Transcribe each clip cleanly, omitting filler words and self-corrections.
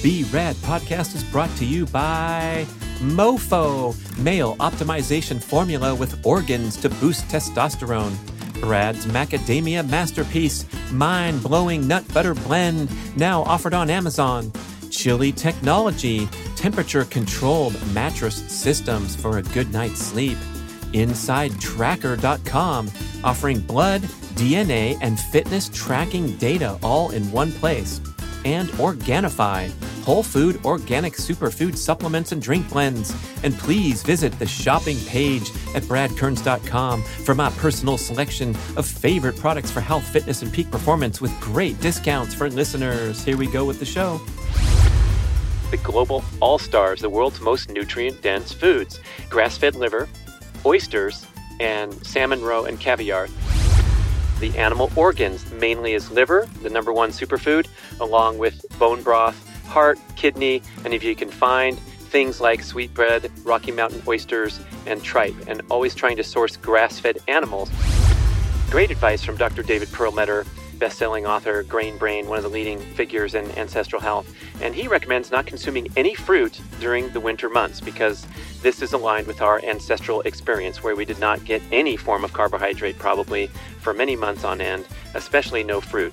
The Rad Podcast is brought to you by MoFo, male optimization formula with organs to boost testosterone. Brad's Macadamia Masterpiece, mind-blowing nut butter blend, now offered on Amazon. Chili Technology, temperature-controlled mattress systems for a good night's sleep. InsideTracker.com, offering blood, DNA, and fitness tracking data all in one place. And Organifi, whole food organic superfood supplements and drink blends. And please visit the shopping page at bradkearns.com for my personal selection of favorite products for health, fitness, and peak performance with great discounts for listeners. Here we go with the show. The Global All-Stars, the world's most nutrient-dense foods: grass-fed liver, oysters, and salmon roe and caviar. The animal organs, mainly is liver, the number one superfood, along with bone broth, heart, kidney, and if you can find things like sweetbread, Rocky Mountain oysters, and tripe, and always trying to source grass-fed animals. Great advice from Dr. David Perlmutter, best-selling author, Grain Brain, one of the leading figures in ancestral health. And he recommends not consuming any fruit during the winter months because this is aligned with our ancestral experience where we did not get any form of carbohydrate probably for many months on end, especially no fruit.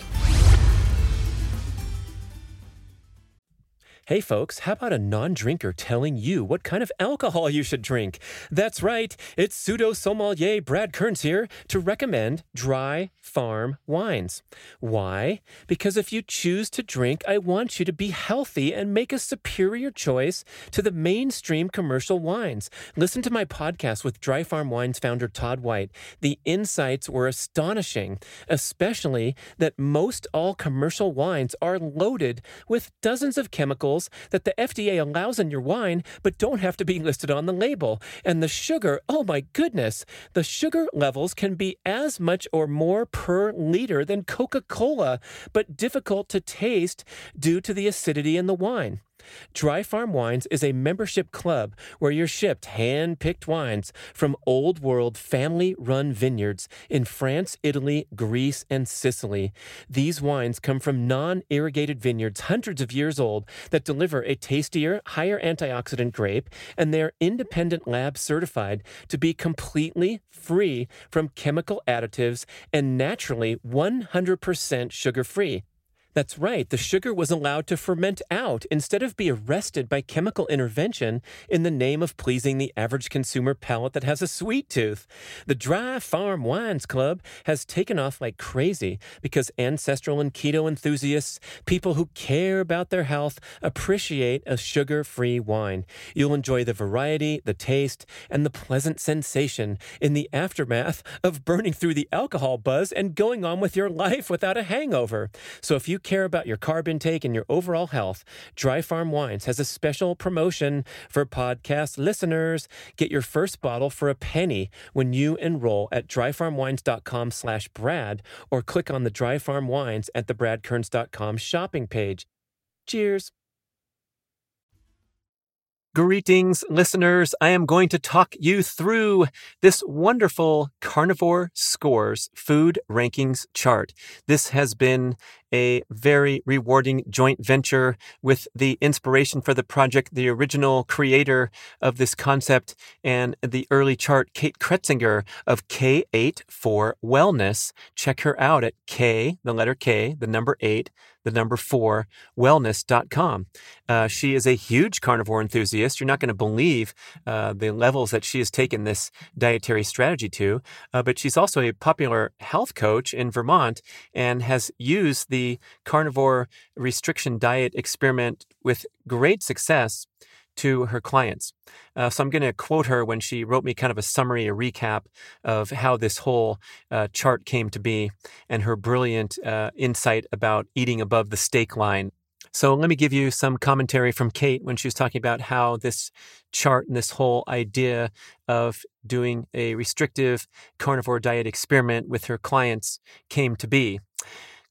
Hey folks, how about a non-drinker telling you what kind of alcohol you should drink? That's right, it's pseudo-sommelier Brad Kearns here to recommend dry farm wines. Why? Because if you choose to drink, I want you to be healthy and make a superior choice to the mainstream commercial wines. Listen to my podcast with Dry Farm Wines founder Todd White. The insights were astonishing, especially that most all commercial wines are loaded with dozens of chemicals that the FDA allows in your wine, but don't have to be listed on the label. And the sugar, oh my goodness, the sugar levels can be as much or more per liter than Coca-Cola, but difficult to taste due to the acidity in the wine. Dry Farm Wines is a membership club where you're shipped hand-picked wines from old-world family-run vineyards in France, Italy, Greece, and Sicily. These wines come from non-irrigated vineyards hundreds of years old that deliver a tastier, higher antioxidant grape, and they're independent lab certified to be completely free from chemical additives and naturally 100% sugar-free. That's right, the sugar was allowed to ferment out instead of be arrested by chemical intervention in the name of pleasing the average consumer palate that has a sweet tooth. The Dry Farm Wines Club has taken off like crazy because ancestral and keto enthusiasts, people who care about their health, appreciate a sugar-free wine. You'll enjoy the variety, the taste, and the pleasant sensation in the aftermath of burning through the alcohol buzz and going on with your life without a hangover. So if you care about your carb intake and your overall health, Dry Farm Wines has a special promotion for podcast listeners. Get your first bottle for $0.01 when you enroll at dryfarmwines.com/Brad or click on the Dry Farm Wines at the bradkearns.com shopping page. Cheers. Greetings, listeners. I am going to talk you through this wonderful Carnivore Scores food rankings chart. This has been a very rewarding joint venture with the inspiration for the project, the original creator of this concept and the early chart, Kate Kretzinger of K8 for Wellness. Check her out at K, the letter K, the number 8, the number 4, wellness.com. She is a huge carnivore enthusiast. You're not going to believe the levels that she has taken this dietary strategy to, but she's also a popular health coach in Vermont and has used the carnivore restriction diet experiment with great success to her clients. So I'm going to quote her when she wrote me kind of a summary, a recap of how this whole chart came to be and her brilliant insight about eating above the steak line. So let me give you some commentary from Kate when she was talking about how this chart and this whole idea of doing a restrictive carnivore diet experiment with her clients came to be.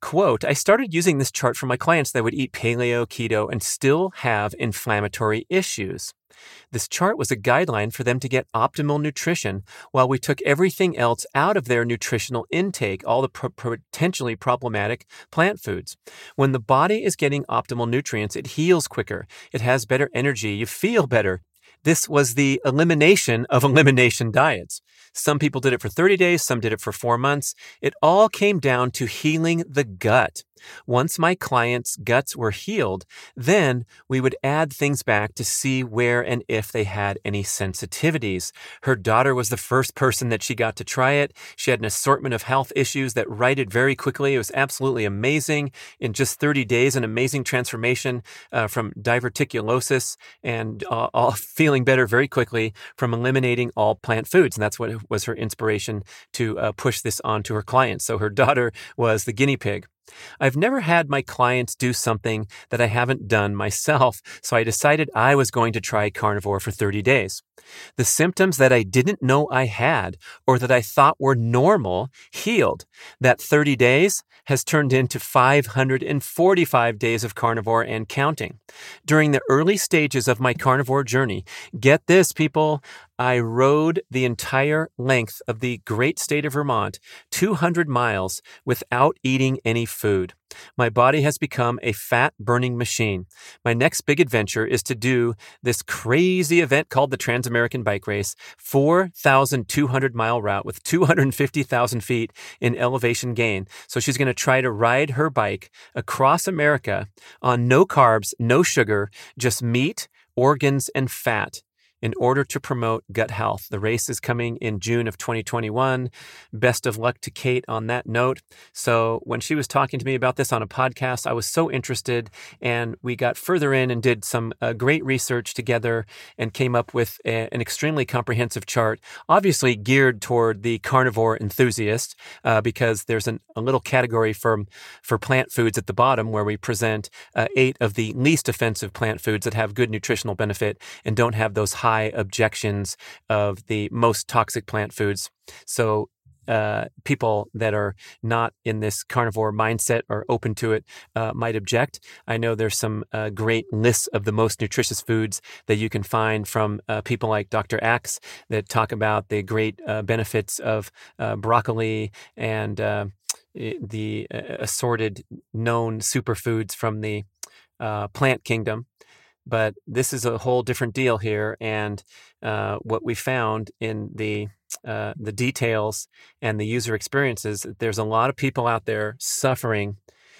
Quote, I started using this chart for my clients that would eat paleo, keto, and still have inflammatory issues. This chart was a guideline for them to get optimal nutrition while we took everything else out of their nutritional intake, all the potentially problematic plant foods. When the body is getting optimal nutrients, it heals quicker, it has better energy, you feel better. This was the elimination of elimination diets. Some people did it for 30 days, some did it for 4 months. It all came down to healing the gut. Once my clients' guts were healed, then we would add things back to see where and if they had any sensitivities. Her daughter was the first person that she got to try it. She had an assortment of health issues that righted very quickly. It was absolutely amazing. In just 30 days, an amazing transformation from diverticulosis and all feeling better very quickly from eliminating all plant foods. And that's what was her inspiration to push this on to her clients. So her daughter was the guinea pig. I've never had my clients do something that I haven't done myself, so I decided I was going to try carnivore for 30 days. The symptoms that I didn't know I had or that I thought were normal healed. That 30 days has turned into 545 days of carnivore and counting. During the early stages of my carnivore journey, get this, people, I rode the entire length of the great state of Vermont, 200 miles, without eating any food. My body has become a fat-burning machine. My next big adventure is to do this crazy event called the Trans-American Bike Race, 4,200-mile route with 250,000 feet in elevation gain. So she's going to try to ride her bike across America on no carbs, no sugar, just meat, organs, and fat, in order to promote gut health. The race is coming in June of 2021. Best of luck to Kate on that note. So when she was talking to me about this on a podcast, I was so interested, and we got further in and did some great research together and came up with an extremely comprehensive chart, obviously geared toward the carnivore enthusiast, because there's a little category for plant foods at the bottom where we present 8 of the least offensive plant foods that have good nutritional benefit and don't have those high objections of the most toxic plant foods. So people that are not in this carnivore mindset or open to it might object. I know there's some great lists of the most nutritious foods that you can find from people like Dr. Axe that talk about the great benefits of broccoli and the assorted known superfoods from the plant kingdom. But this is a whole different deal here, and what we found in the details and the user experiences, there's a lot of people out there suffering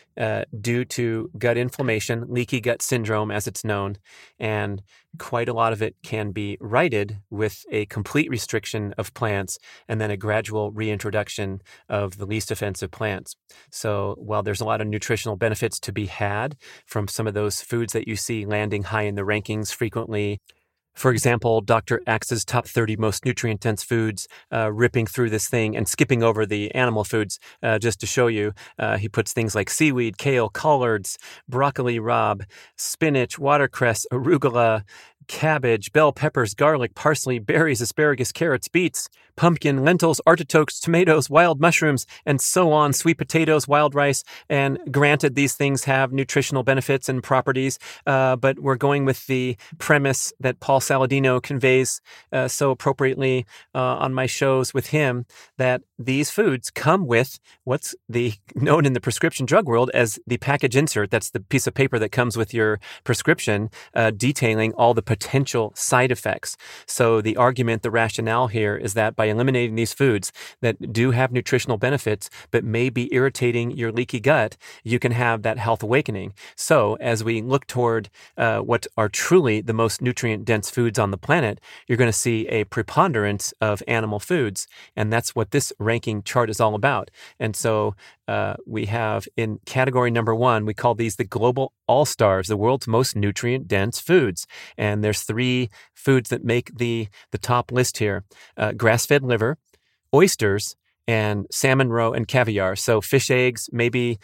due to gut inflammation, leaky gut syndrome as it's known, and quite a lot of it can be righted with a complete restriction of plants and then a gradual reintroduction of the least offensive plants. So while there's a lot of nutritional benefits to be had from some of those foods that you see landing high in the rankings frequently, for example, Dr. Axe's top 30 most nutrient-dense foods, ripping through this thing and skipping over the animal foods just to show you. He puts things like seaweed, kale, collards, broccoli rabe, spinach, watercress, arugula, cabbage, bell peppers, garlic, parsley, berries, asparagus, carrots, beets, pumpkin, lentils, artichokes, tomatoes, wild mushrooms, and so on, sweet potatoes, wild rice. And granted, these things have nutritional benefits and properties, but we're going with the premise that Paul Saladino conveys so appropriately on my shows with him, that these foods come with what's known in the prescription drug world as the package insert. That's the piece of paper that comes with your prescription detailing all the potential side effects. So the argument, the rationale here is that by eliminating these foods that do have nutritional benefits but may be irritating your leaky gut, you can have that health awakening. So as we look toward what are truly the most nutrient-dense foods on the planet, you're going to see a preponderance of animal foods, and that's what this ranking chart is all about. And so we have in category number 1, we call these the global all-stars, the world's most nutrient-dense foods. And there's 3 foods that make the top list here: grass-fed liver, oysters, and salmon roe and caviar. So fish eggs, maybe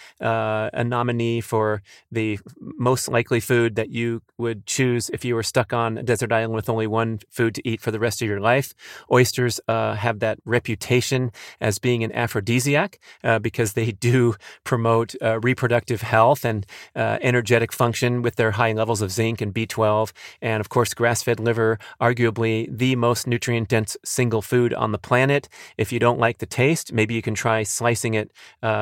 a nominee for the most likely food that you would choose if you were stuck on a desert island with only one food to eat for the rest of your life. Oysters have that reputation as being an aphrodisiac because they do promote reproductive health and energetic function with their high levels of zinc and B12. And of course, grass-fed liver, arguably the most nutrient-dense single food on the planet. If you don't like the taste, maybe you can try slicing it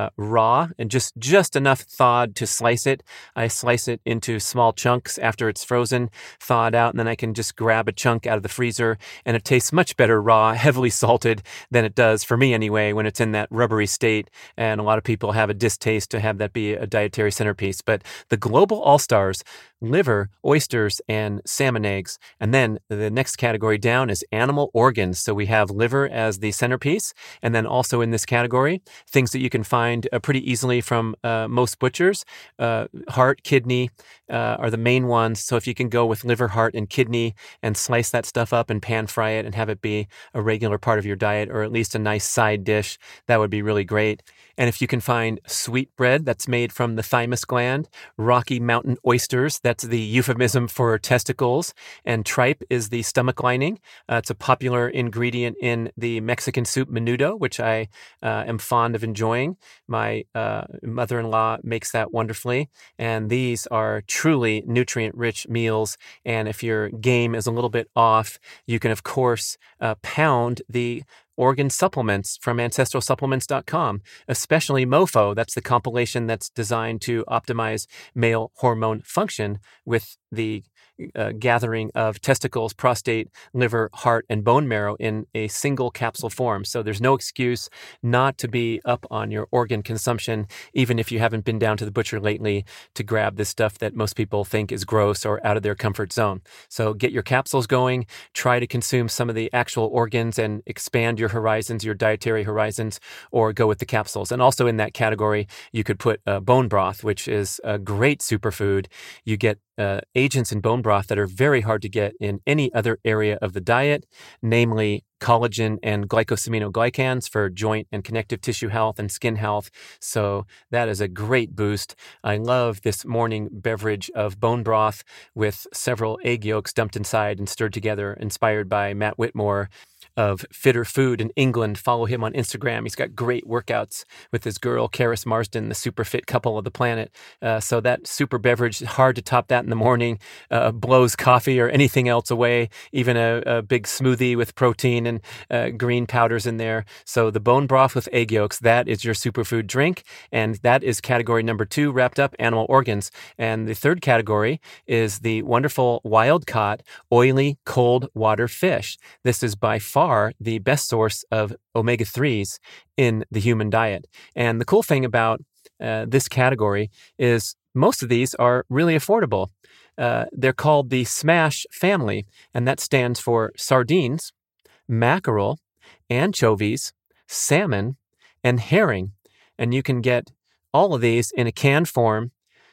raw and just enough thawed to slice it. I slice it into small chunks after it's frozen, thawed out, and then I can just grab a chunk out of the freezer, and it tastes much better raw, heavily salted, than it does, for me anyway, when it's in that rubbery state. And a lot of people have a distaste to have that be a dietary centerpiece. But the global all-stars: liver, oysters, and salmon eggs. And then the next category down is animal organs. So we have liver as the centerpiece. And then also in this category, things that you can find pretty easily from most butchers. Heart, kidney are the main ones. So if you can go with liver, heart, and kidney and slice that stuff up and pan fry it and have it be a regular part of your diet, or at least a nice side dish, that would be really great. And if you can find sweetbread that's made from the thymus gland, Rocky Mountain oysters, that's the euphemism for testicles, and tripe is the stomach lining. It's a popular ingredient in the Mexican soup menudo, which I am fond of enjoying. My mother-in-law makes that wonderfully, and these are truly nutrient-rich meals. And if your game is a little bit off, you can, of course, pound the organ supplements from ancestralsupplements.com, especially MoFo. That's the compilation that's designed to optimize male hormone function with the gathering of testicles, prostate, liver, heart, and bone marrow in a single capsule form. So there's no excuse not to be up on your organ consumption, even if you haven't been down to the butcher lately to grab this stuff that most people think is gross or out of their comfort zone. So get your capsules going, try to consume some of the actual organs and expand your horizons, your dietary horizons, or go with the capsules. And also in that category, you could put bone broth, which is a great superfood. You get agents in bone broth that are very hard to get in any other area of the diet, namely collagen and glycosaminoglycans for joint and connective tissue health and skin health. So that is a great boost. I love this morning beverage of bone broth with several egg yolks dumped inside and stirred together, inspired by Matt Whitmore of Fitter Food in England. Follow him on Instagram. He's got great workouts with his girl, Karis Marsden, the super fit couple of the planet. So that super beverage, hard to top that in the morning, blows coffee or anything else away, even a big smoothie with protein and green powders in there. So the bone broth with egg yolks, that is your superfood drink. And that is category number 2, wrapped up, animal organs. And the third category is the wonderful wild-caught, oily, cold water fish. This is by far the best source of omega-3s in the human diet. And the cool thing about this category is most of these are really affordable. They're called the SMASH family, and that stands for sardines, mackerel, anchovies, salmon, and herring. And you can get all of these in a canned form,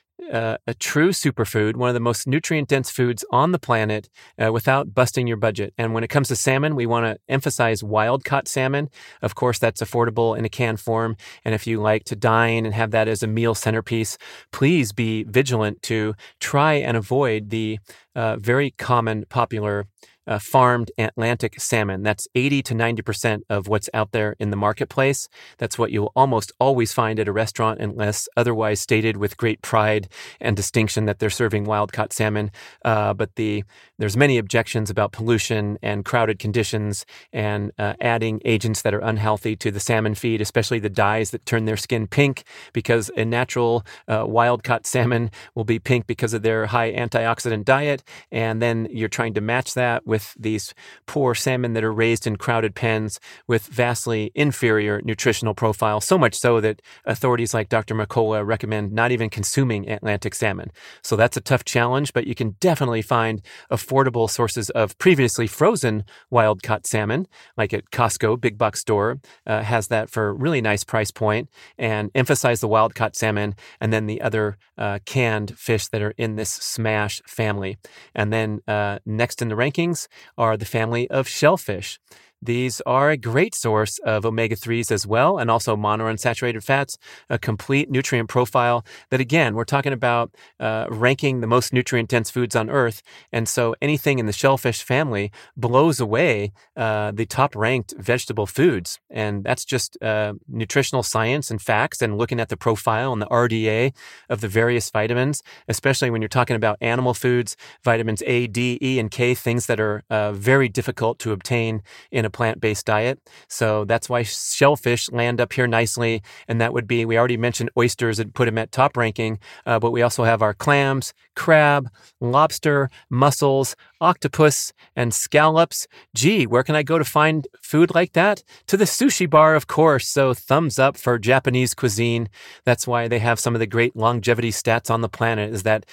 a true superfood, one of the most nutrient-dense foods on the planet, without busting your budget. And when it comes to salmon, we want to emphasize wild-caught salmon. Of course, that's affordable in a canned form. And if you like to dine and have that as a meal centerpiece, please be vigilant to try and avoid the very common, popular farmed Atlantic salmon. That's 80 to 90% of what's out there in the marketplace. That's what you'll almost always find at a restaurant, unless otherwise stated with great pride and distinction that they're serving wild-caught salmon. But there's many objections about pollution and crowded conditions and adding agents that are unhealthy to the salmon feed, especially the dyes that turn their skin pink, because a natural wild-caught salmon will be pink because of their high antioxidant diet. And then you're trying to match that with these poor salmon that are raised in crowded pens with vastly inferior nutritional profile, so much so that authorities like Dr. McCullough recommend not even consuming Atlantic salmon. So that's a tough challenge, but you can definitely find affordable sources of previously frozen wild-caught salmon, like at Costco, big box store, has that for a really nice price point, and emphasize the wild-caught salmon, and then the other canned fish that are in this SMASH family. And then next in the rankings are the family of shellfish. These are a great source of omega-3s as well, and also monounsaturated fats, a complete nutrient profile that, again, we're talking about ranking the most nutrient-dense foods on Earth. And so anything in the shellfish family blows away the top-ranked vegetable foods. And that's just nutritional science and facts and looking at the profile and the RDA of the various vitamins, especially when you're talking about animal foods, vitamins A, D, E, and K, things that are very difficult to obtain in a plant-based diet. So that's why shellfish land up here nicely. And that would be, we already mentioned oysters and put them at top ranking, but we also have our clams, crab, lobster, mussels, octopus, and scallops. Gee, where can I go to find food like that? To the sushi bar, of course. So thumbs up for Japanese cuisine. That's why they have some of the great longevity stats on the planet, is that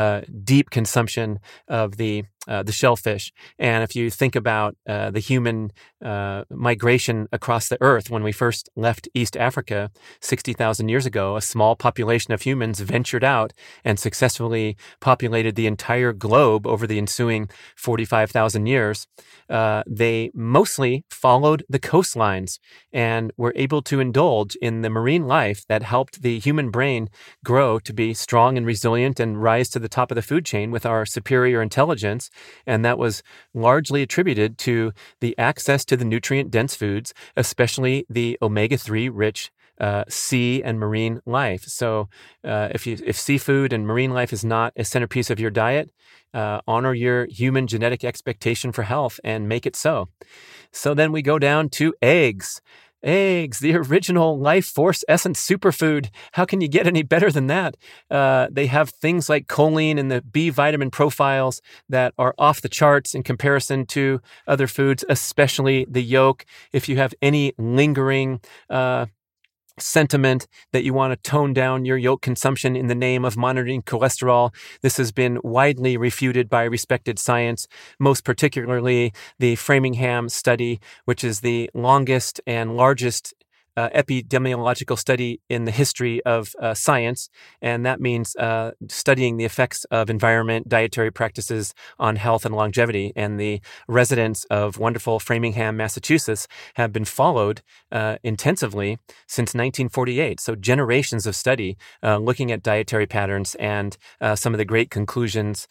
deep consumption of the shellfish. And if you think about the human migration across the earth, when we first left East Africa 60,000 years ago, a small population of humans ventured out and successfully populated the entire globe over the ensuing 45,000 years. They mostly followed the coastlines and were able to indulge in the marine life that helped the human brain grow to be strong and resilient and rise to the top of the food chain with our superior intelligence. And that was largely attributed to the access to the nutrient-dense foods, especially the omega-3 rich sea and marine life. So if seafood and marine life is not a centerpiece of your diet, honor your human genetic expectation for health and make it so. So then we go down to eggs. Eggs, the original life force essence superfood. How can you get any better than that? They have things like choline and the B vitamin profiles that are off the charts in comparison to other foods, especially the yolk. If you have any lingering sentiment that you want to tone down your yolk consumption in the name of monitoring cholesterol, this has been widely refuted by respected science, most particularly the Framingham study, which is the longest and largest epidemiological study in the history of science. And that means studying the effects of environment, dietary practices on health and longevity. And the residents of wonderful Framingham, Massachusetts have been followed intensively since 1948. So generations of study looking at dietary patterns and some of the great conclusions.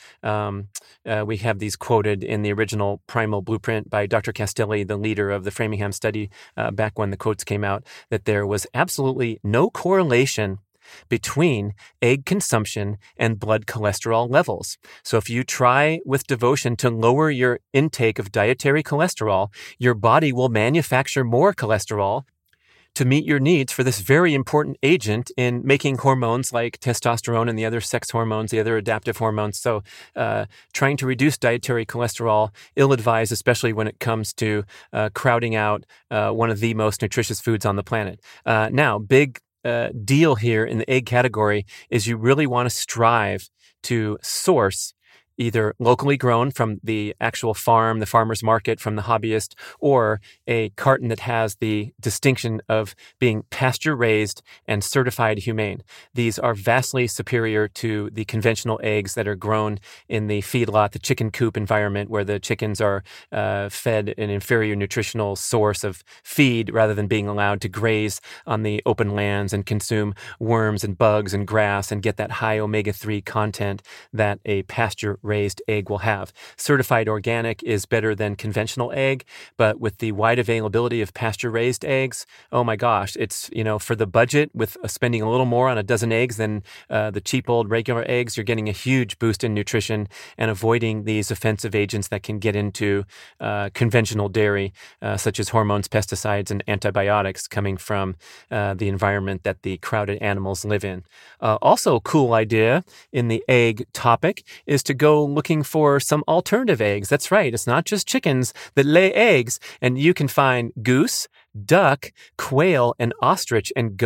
We have these quoted in the original Primal Blueprint by Dr. Castelli, the leader of the Framingham study, back when the quotes came out, that there was absolutely no correlation between egg consumption and blood cholesterol levels. So if you try with devotion to lower your intake of dietary cholesterol, your body will manufacture more cholesterol to meet your needs for this very important agent in making hormones like testosterone and the other sex hormones, the other adaptive hormones. So trying to reduce dietary cholesterol, ill-advised, especially when it comes to crowding out one of the most nutritious foods on the planet. Now, big deal here in the egg category is you really want to strive to source either locally grown from the actual farm, the farmer's market, from the hobbyist, or a carton that has the distinction of being pasture-raised and certified humane. These are vastly superior to the conventional eggs that are grown in the feedlot, the chicken coop environment, where the chickens are fed an inferior nutritional source of feed rather than being allowed to graze on the open lands and consume worms and bugs and grass and get that high omega-3 content that a pasture-raised egg will have. Certified organic is better than conventional egg, but with the wide availability of pasture-raised eggs, oh my gosh, it's, for the budget with spending a little more on a dozen eggs than the cheap old regular eggs, you're getting a huge boost in nutrition and avoiding these offensive agents that can get into conventional dairy, such as hormones, pesticides, and antibiotics coming from the environment that the crowded animals live in. Also, a cool idea in the egg topic is to go looking for some alternative eggs. That's right. It's not just chickens that lay eggs, and you can find goose, duck, quail, and ostrich, and go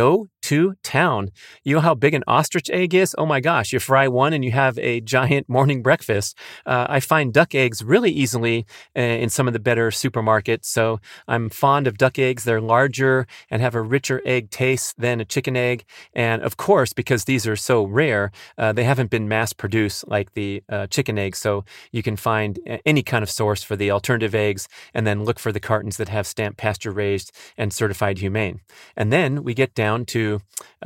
to town. You know how big an ostrich egg is? Oh my gosh, you fry one and you have a giant morning breakfast. I find duck eggs really easily in some of the better supermarkets, so I'm fond of duck eggs. They're larger and have a richer egg taste than a chicken egg. And of course, because these are so rare, they haven't been mass produced like the chicken eggs, so you can find any kind of source for the alternative eggs and then look for the cartons that have stamped pasture raised and certified humane. And then we get down to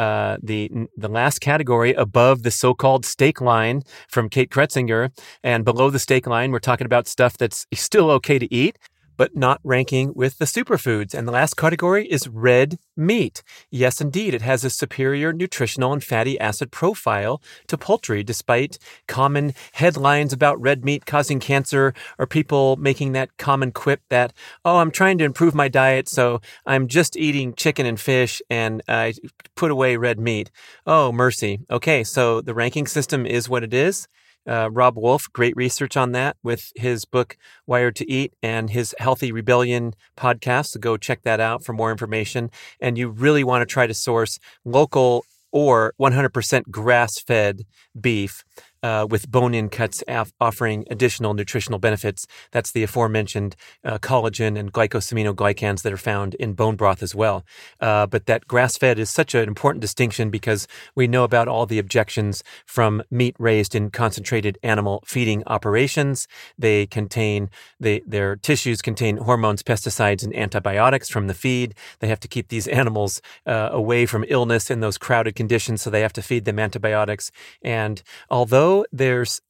the last category above the so-called steak line from Kate Kretzinger. And below the steak line, we're talking about stuff that's still okay to eat, but not ranking with the superfoods. And the last category is red meat. Yes, indeed, it has a superior nutritional and fatty acid profile to poultry, despite common headlines about red meat causing cancer, or people making that common quip that, oh, I'm trying to improve my diet, so I'm just eating chicken and fish, and I put away red meat. Oh, mercy. Okay, so the ranking system is what it is. Robb Wolf, great research on that with his book, Wired to Eat, and his Healthy Rebellion podcast. So go check that out for more information. And you really want to try to source local or 100% grass-fed beef with bone-in cuts offering additional nutritional benefits. That's the aforementioned collagen and glycosaminoglycans that are found in bone broth as well. But that grass-fed is such an important distinction because we know about all the objections from meat raised in concentrated animal feeding operations. They contain, their tissues contain hormones, pesticides, and antibiotics from the feed. They have to keep these animals away from illness in those crowded conditions, so they have to feed them antibiotics. And although there's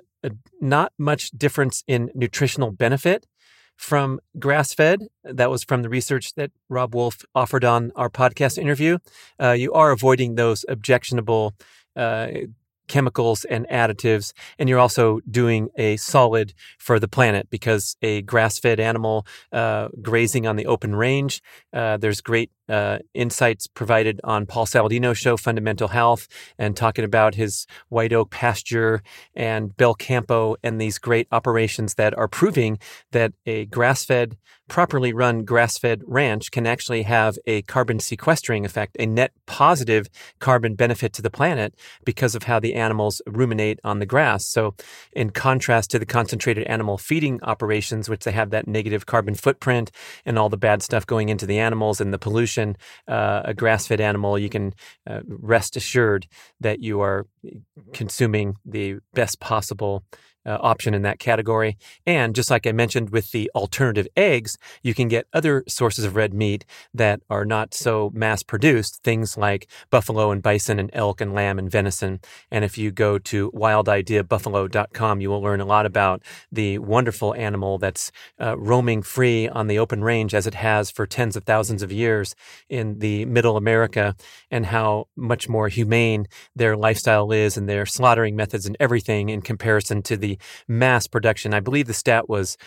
not much difference in nutritional benefit from grass-fed, that was from the research that Robb Wolf offered on our podcast interview, you are avoiding those objectionable chemicals and additives, and you're also doing a solid for the planet because a grass-fed animal grazing on the open range, there's great insights provided on Paul Saladino's show, Fundamental Health, and talking about his White Oak pasture and Belcampo and these great operations that are proving that a grass-fed, properly run grass-fed ranch can actually have a carbon sequestering effect, a net positive carbon benefit to the planet because of how the animals ruminate on the grass. So in contrast to the concentrated animal feeding operations, which they have that negative carbon footprint and all the bad stuff going into the animals and the pollution, a grass-fed animal, you can rest assured that you are consuming the best possible option in that category. And just like I mentioned with the alternative eggs, you can get other sources of red meat that are not so mass produced, things like buffalo and bison and elk and lamb and venison. And if you go to wildideabuffalo.com, you will learn a lot about the wonderful animal that's roaming free on the open range as it has for tens of thousands of years in the middle America, and how much more humane their lifestyle is and their slaughtering methods and everything in comparison to the mass production. I believe the stat was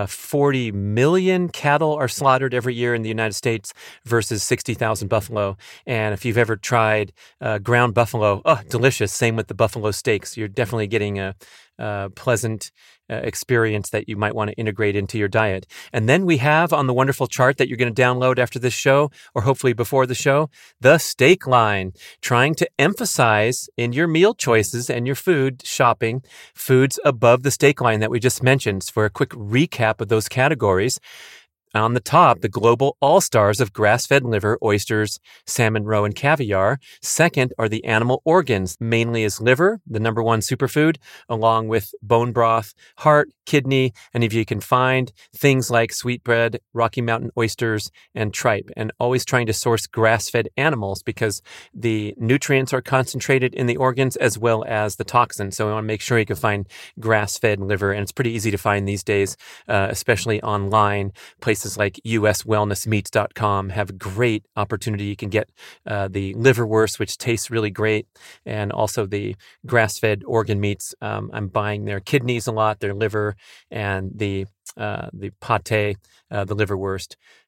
40 million cattle are slaughtered every year in the United States versus 60,000 buffalo. And if you've ever tried ground buffalo, oh, delicious. Same with the buffalo steaks. You're definitely getting a pleasant experience that you might want to integrate into your diet. And then we have on the wonderful chart that you're going to download after this show, or hopefully before the show, the steak line, trying to emphasize in your meal choices and your food shopping, foods above the steak line that we just mentioned. So for a quick recap of those categories, on the top, the global all-stars of grass-fed liver, oysters, salmon, roe, and caviar. Second are the animal organs, mainly is liver, the number one superfood, along with bone broth, heart, kidney, and if you can find things like sweetbread, Rocky Mountain oysters, and tripe. And always trying to source grass-fed animals because the nutrients are concentrated in the organs as well as the toxins. So we want to make sure you can find grass-fed liver, and it's pretty easy to find these days, especially online. Places like uswellnessmeats.com have a great opportunity. You can get the liverwurst, which tastes really great, and also the grass-fed organ meats. I'm buying their kidneys a lot, their liver, and the pate, the liverwurst.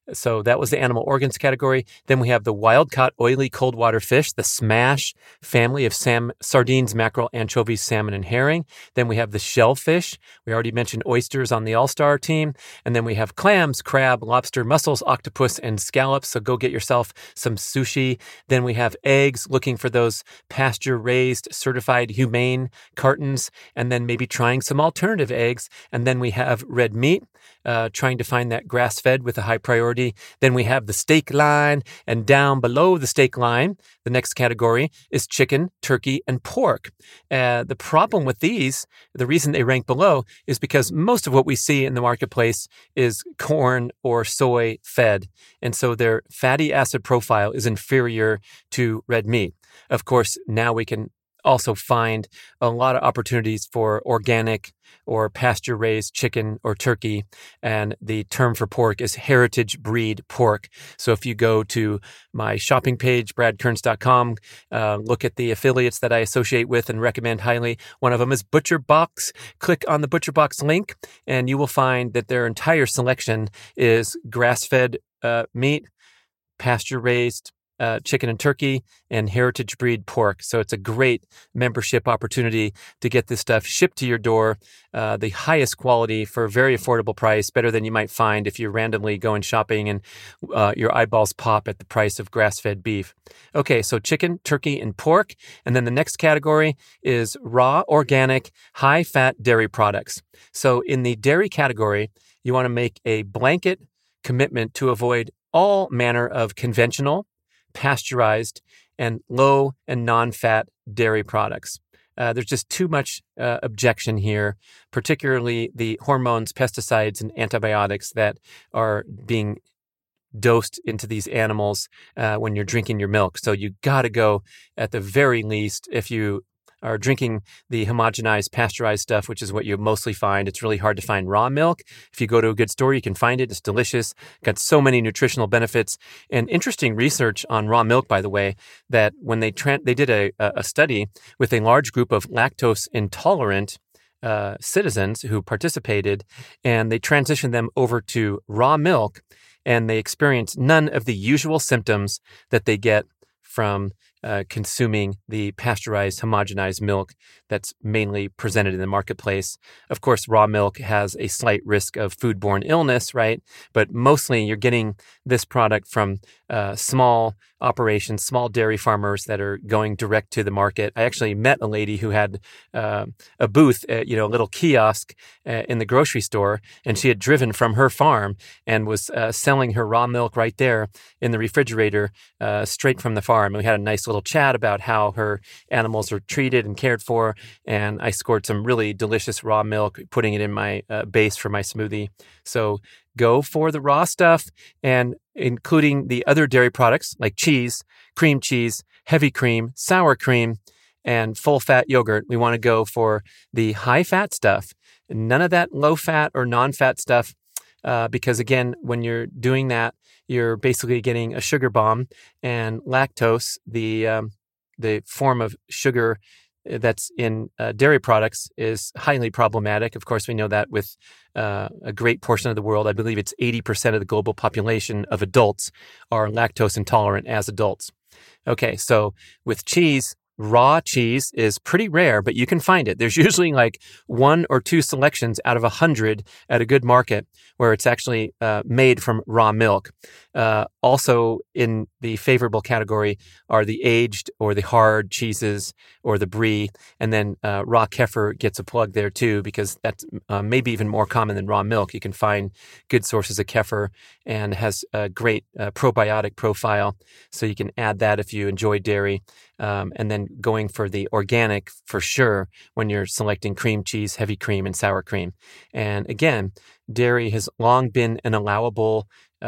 So that was the animal organs category. Then we have the wild-caught oily cold water fish, the SMASH family of sardines, mackerel, anchovies, salmon, and herring. Then we have the shellfish. We already mentioned oysters on the all-star team. And then we have clams, crab, lobster, mussels, octopus, and scallops. So go get yourself some sushi. Then we have eggs, looking for those pasture-raised, certified humane cartons, and then maybe trying some alternative eggs. And then we have red meat, trying to find that grass-fed with a high priority. Then we have the steak line, and down below the steak line, the next category is chicken, turkey, and pork. The problem with these, the reason they rank below, is because most of what we see in the marketplace is corn or soy fed, and so their fatty acid profile is inferior to red meat. Of course, now we can also find a lot of opportunities for organic or pasture-raised chicken or turkey, and the term for pork is heritage breed pork. So if you go to my shopping page, bradkearns.com, look at the affiliates that I associate with and recommend highly. One of them is ButcherBox. Click on the ButcherBox link, and you will find that their entire selection is grass-fed meat, pasture-raised chicken and turkey, and heritage breed pork. So it's a great membership opportunity to get this stuff shipped to your door, the highest quality for a very affordable price, better than you might find if you're randomly going shopping and your eyeballs pop at the price of grass-fed beef. Okay, so chicken, turkey, and pork. And then the next category is raw, organic, high-fat dairy products. So in the dairy category, you want to make a blanket commitment to avoid all manner of conventional, pasteurized, and low and non-fat dairy products. There's just too much objection here, particularly the hormones, pesticides, and antibiotics that are being dosed into these animals when you're drinking your milk. So you got to go, at the very least, if you are drinking the homogenized, pasteurized stuff, which is what you mostly find. It's really hard to find raw milk. If you go to a good store, you can find it. It's delicious. Got so many nutritional benefits. And interesting research on raw milk, by the way, that when they did a study with a large group of lactose intolerant citizens who participated, and they transitioned them over to raw milk, and they experienced none of the usual symptoms that they get from consuming the pasteurized, homogenized milk that's mainly presented in the marketplace. Of course, raw milk has a slight risk of foodborne illness, right? But mostly you're getting this product from small operations, small dairy farmers that are going direct to the market. I actually met a lady who had a booth, a little kiosk in the grocery store, and she had driven from her farm and was selling her raw milk right there in the refrigerator, straight from the farm. And we had a nice little chat about how her animals are treated and cared for, and I scored some really delicious raw milk, putting it in my base for my smoothie. So go for the raw stuff, and including the other dairy products like cheese, cream cheese, heavy cream, sour cream, and full-fat yogurt. We want to go for the high-fat stuff. None of that low-fat or non-fat stuff, because, again, when you're doing that, you're basically getting a sugar bomb, and lactose, the form of sugar that's in dairy products, is highly problematic. Of course, we know that with a great portion of the world. I believe it's 80% of the global population of adults are lactose intolerant as adults. Okay, so with cheese, raw cheese is pretty rare, but you can find it. There's usually like 1 or 2 selections out of 100 at a good market where it's actually made from raw milk. Also in the favorable category are the aged or the hard cheeses or the brie, and then raw kefir gets a plug there too, because that's maybe even more common than raw milk. You can find good sources of kefir, and has a great probiotic profile, so you can add that if you enjoy dairy. And then going for the organic for sure when you're selecting cream cheese, heavy cream, and sour cream. And again, dairy has long been an allowable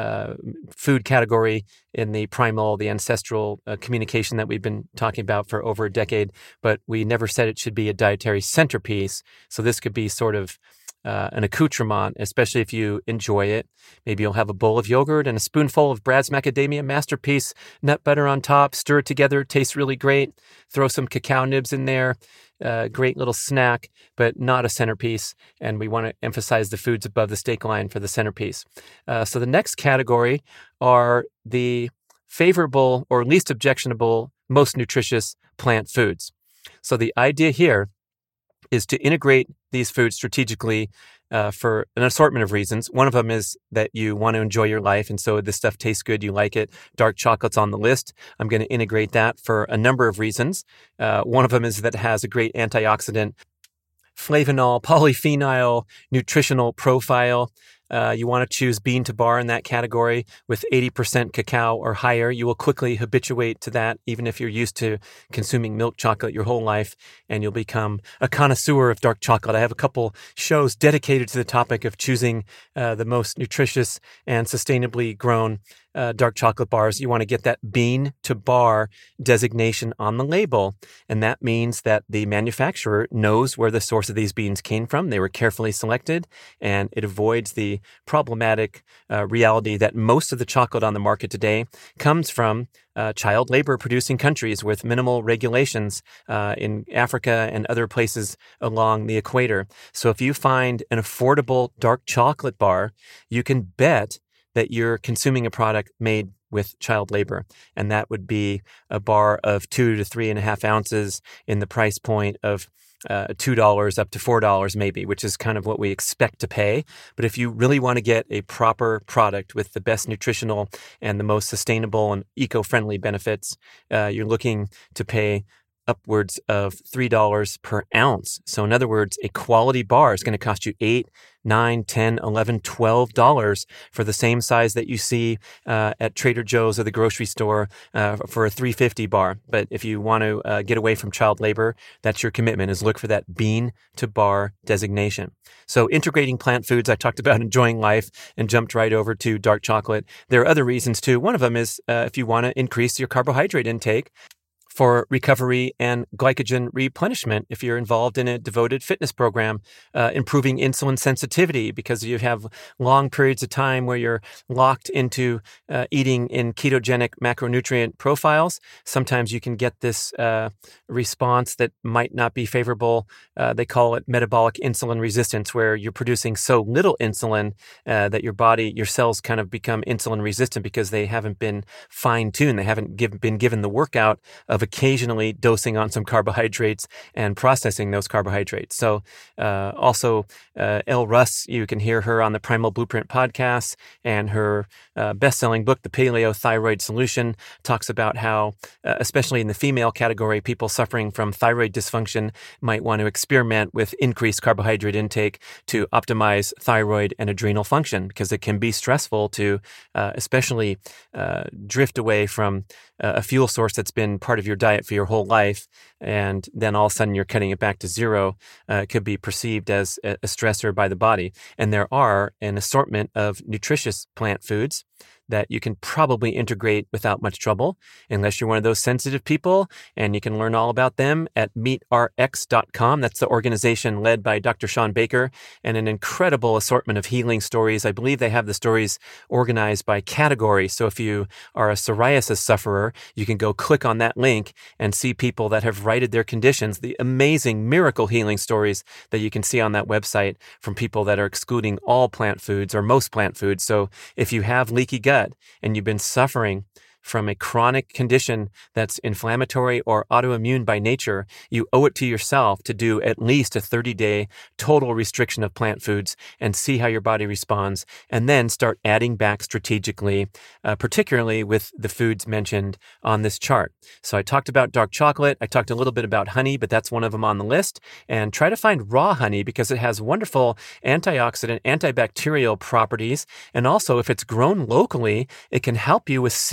food category in the primal, the ancestral communication that we've been talking about for over a decade, but we never said it should be a dietary centerpiece. So this could be sort of an accoutrement, especially if you enjoy it. Maybe you'll have a bowl of yogurt and a spoonful of Brad's Macadamia Masterpiece nut butter on top. Stir it together. It tastes really great. Throw some cacao nibs in there. Great little snack, but not a centerpiece. And we want to emphasize the foods above the steak line for the centerpiece. So the next category are the favorable or least objectionable, most nutritious plant foods. So the idea here is to integrate these foods strategically for an assortment of reasons. One of them is that you want to enjoy your life, and so this stuff tastes good, you like it. Dark chocolate's on the list. I'm going to integrate that for a number of reasons. One of them is that it has a great antioxidant, flavonol, polyphenol, nutritional profile. You want to choose bean to bar in that category with 80% cacao or higher. You will quickly habituate to that, even if you're used to consuming milk chocolate your whole life, and you'll become a connoisseur of dark chocolate. I have a couple shows dedicated to the topic of choosing the most nutritious and sustainably grown dark chocolate bars. You want to get that bean to bar designation on the label. And that means that the manufacturer knows where the source of these beans came from. They were carefully selected, and it avoids the problematic reality that most of the chocolate on the market today comes from child labor producing countries with minimal regulations in Africa and other places along the equator. So if you find an affordable dark chocolate bar, you can bet that you're consuming a product made with child labor. And that would be a bar of 2 to 3.5 ounces in the price point of $2 up to $4 maybe, which is kind of what we expect to pay. But if you really want to get a proper product with the best nutritional and the most sustainable and eco-friendly benefits, you're looking to pay upwards of $3 per ounce. So in other words, a quality bar is going to cost you $8, $9, $10, $11, $12 for the same size that you see at Trader Joe's or the grocery store for a $3.50 bar. But if you want to get away from child labor, that's your commitment, is look for that bean to bar designation. So integrating plant foods, I talked about enjoying life and jumped right over to dark chocolate. There are other reasons too. One of them is if you want to increase your carbohydrate intake for recovery and glycogen replenishment. If you're involved in a devoted fitness program, improving insulin sensitivity because you have long periods of time where you're locked into eating in ketogenic macronutrient profiles, sometimes you can get this response that might not be favorable. They call it metabolic insulin resistance, where you're producing so little insulin that your cells kind of become insulin resistant because they haven't been fine-tuned. They haven't been given the workout of occasionally dosing on some carbohydrates and processing those carbohydrates. So also Elle Russ, you can hear her on the Primal Blueprint podcast, and her best-selling book, The Paleo Thyroid Solution, talks about how, especially in the female category, people suffering from thyroid dysfunction might want to experiment with increased carbohydrate intake to optimize thyroid and adrenal function, because it can be stressful to especially drift away from a fuel source that's been part of your diet for your whole life, and then all of a sudden you're cutting it back to zero. It could be perceived as a stressor by the body. And there are an assortment of nutritious plant foods that you can probably integrate without much trouble, unless you're one of those sensitive people, and you can learn all about them at meatrx.com. That's the organization led by Dr. Sean Baker, and an incredible assortment of healing stories. I believe they have the stories organized by category. So if you are a psoriasis sufferer, you can go click on that link and see people that have righted their conditions, the amazing miracle healing stories that you can see on that website from people that are excluding all plant foods or most plant foods. So if you have leaky gut and you've been suffering from a chronic condition that's inflammatory or autoimmune by nature, you owe it to yourself to do at least a 30-day total restriction of plant foods and see how your body responds, and then start adding back strategically, particularly with the foods mentioned on this chart. So I talked about dark chocolate. I talked a little bit about honey, but that's one of them on the list. And try to find raw honey because it has wonderful antioxidant, antibacterial properties. And also, if it's grown locally, it can help you with seasonal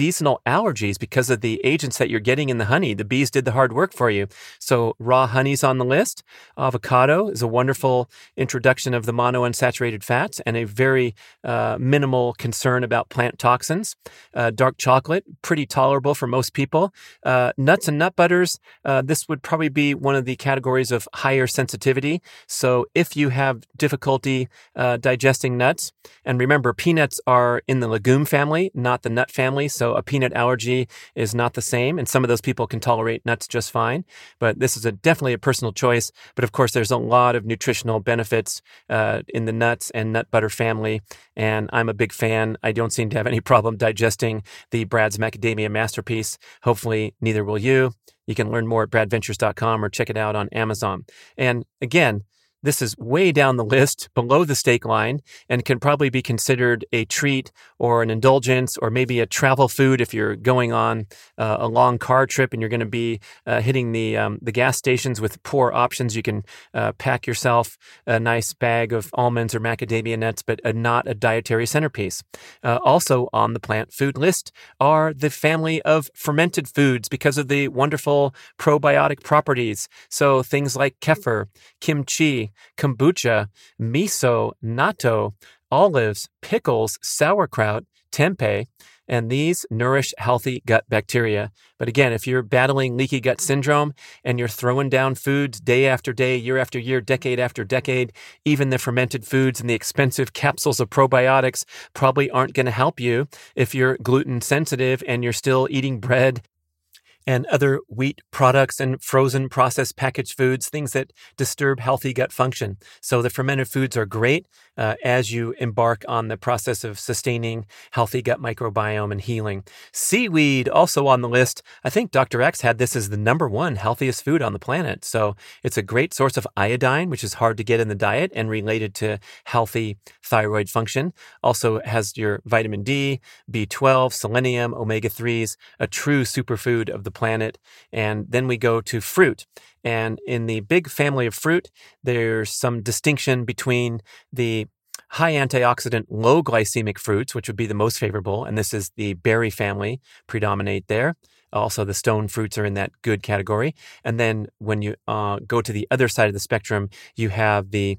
allergies because of the agents that you're getting in the honey. The bees did the hard work for you. So raw honey's on the list. Avocado is a wonderful introduction of the monounsaturated fats and a very minimal concern about plant toxins. Dark chocolate, pretty tolerable for most people. Nuts and nut butters, this would probably be one of the categories of higher sensitivity. So if you have difficulty digesting nuts, and remember, peanuts are in the legume family, not the nut family, so a peanut allergy is not the same, and some of those people can tolerate nuts just fine, but this is definitely a personal choice. But of course, there's a lot of nutritional benefits in the nuts and nut butter family, and I'm a big fan. I don't seem to have any problem digesting the Brad's Macadamia Masterpiece. Hopefully, neither will you. You can learn more at bradventures.com or check it out on Amazon. And again, this is way down the list, below the steak line, and can probably be considered a treat or an indulgence or maybe a travel food if you're going on a long car trip and you're going to be hitting the gas stations with poor options. You can pack yourself a nice bag of almonds or macadamia nuts, but not a dietary centerpiece. Also on the plant food list are the family of fermented foods because of the wonderful probiotic properties. So things like kefir, kimchi, kombucha, miso, natto, olives, pickles, sauerkraut, tempeh, and these nourish healthy gut bacteria. But again, if you're battling leaky gut syndrome and you're throwing down foods day after day, year after year, decade after decade, even the fermented foods and the expensive capsules of probiotics probably aren't going to help you if you're gluten sensitive and you're still eating bread and other wheat products and frozen processed packaged foods, things that disturb healthy gut function. So the fermented foods are great as you embark on the process of sustaining healthy gut microbiome and healing. Seaweed also on the list. I think Dr. X had this as the number one healthiest food on the planet. So it's a great source of iodine, which is hard to get in the diet and related to healthy thyroid function. Also has your vitamin D, B12, selenium, omega-3s, a true superfood of the planet. And then we go to fruit. And in the big family of fruit, there's some distinction between the high antioxidant, low glycemic fruits, which would be the most favorable. And this is the berry family predominate there. Also, the stone fruits are in that good category. And then when you go to the other side of the spectrum, you have the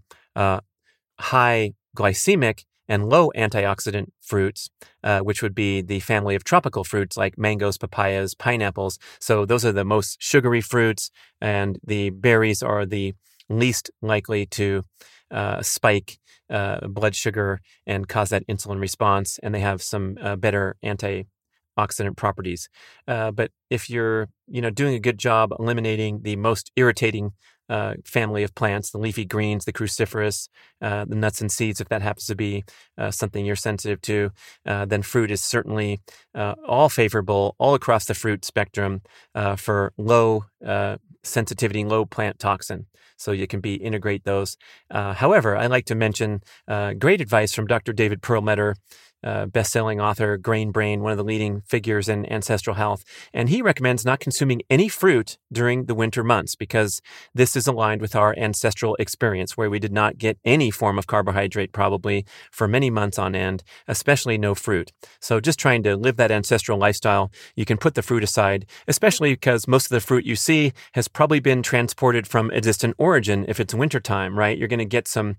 high glycemic and low antioxidant fruits, which would be the family of tropical fruits like mangoes, papayas, pineapples. So those are the most sugary fruits, and the berries are the least likely to spike blood sugar and cause that insulin response, and they have some better antioxidant properties. But if you're doing a good job eliminating the most irritating family of plants, the leafy greens, the cruciferous, the nuts and seeds, if that happens to be something you're sensitive to, then fruit is certainly all favorable all across the fruit spectrum for low sensitivity, low plant toxin. So you can integrate those. However, I like to mention great advice from Dr. David Perlmutter, best-selling author, Grain Brain, one of the leading figures in ancestral health. And he recommends not consuming any fruit during the winter months because this is aligned with our ancestral experience where we did not get any form of carbohydrate probably for many months on end, especially no fruit. So just trying to live that ancestral lifestyle, you can put the fruit aside, especially because most of the fruit you see has probably been transported from a distant origin if it's wintertime, right? You're going to get some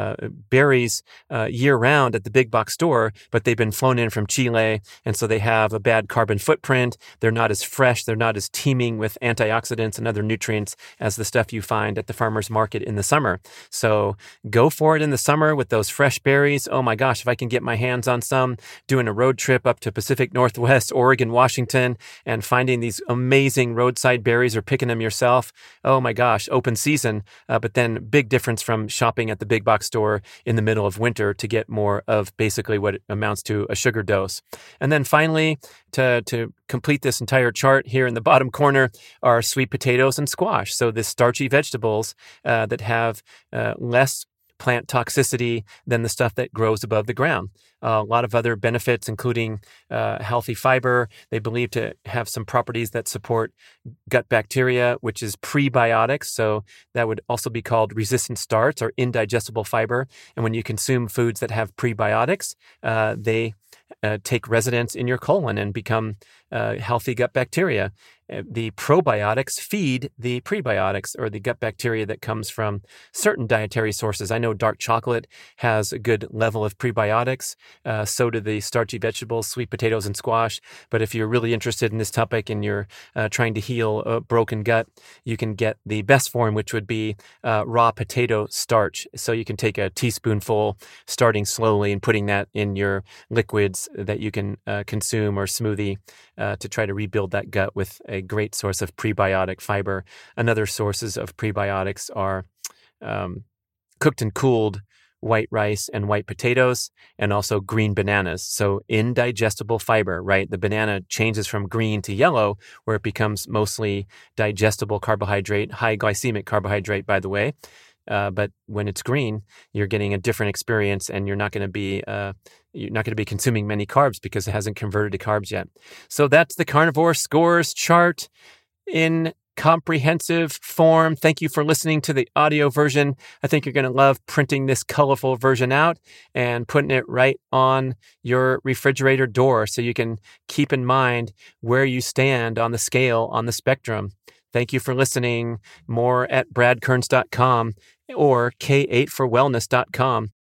berries year-round at the big box store, but they've been flown in from Chile, and so they have a bad carbon footprint. They're not as fresh. They're not as teeming with antioxidants and other nutrients as the stuff you find at the farmer's market in the summer. So go for it in the summer with those fresh berries. Oh my gosh, if I can get my hands on some, doing a road trip up to Pacific Northwest, Oregon, Washington, and finding these amazing roadside berries or picking them yourself. Oh my gosh, open season. But then big difference from shopping at the big box store in the middle of winter to get more of basically what amounts to a sugar dose. And then finally, to complete this entire chart here in the bottom corner are sweet potatoes and squash. So the starchy vegetables that have less plant toxicity than the stuff that grows above the ground. A lot of other benefits, including healthy fiber. They believe to have some properties that support gut bacteria, which is prebiotics. So that would also be called resistant starch or indigestible fiber. And when you consume foods that have prebiotics, they take residence in your colon and become healthy gut bacteria. The probiotics feed the prebiotics, or the gut bacteria that comes from certain dietary sources. I know dark chocolate has a good level of prebiotics. So do the starchy vegetables, sweet potatoes, and squash. But if you're really interested in this topic and you're trying to heal a broken gut, you can get the best form, which would be raw potato starch. So you can take a teaspoonful, starting slowly, and putting that in your liquids that you can consume or smoothie to try to rebuild that gut with a great source of prebiotic fiber. Another sources of prebiotics are cooked and cooled white rice and white potatoes, and also green bananas. So indigestible fiber, right? The banana changes from green to yellow, where it becomes mostly digestible carbohydrate, high glycemic carbohydrate, by the way. But when it's green, you're getting a different experience, and you're not going to be consuming many carbs because it hasn't converted to carbs yet. So that's the carnivore scores chart in comprehensive form. Thank you for listening to the audio version. I think you're going to love printing this colorful version out and putting it right on your refrigerator door so you can keep in mind where you stand on the scale, on the spectrum. Thank you for listening. More at bradkearns.com or k8forwellness.com.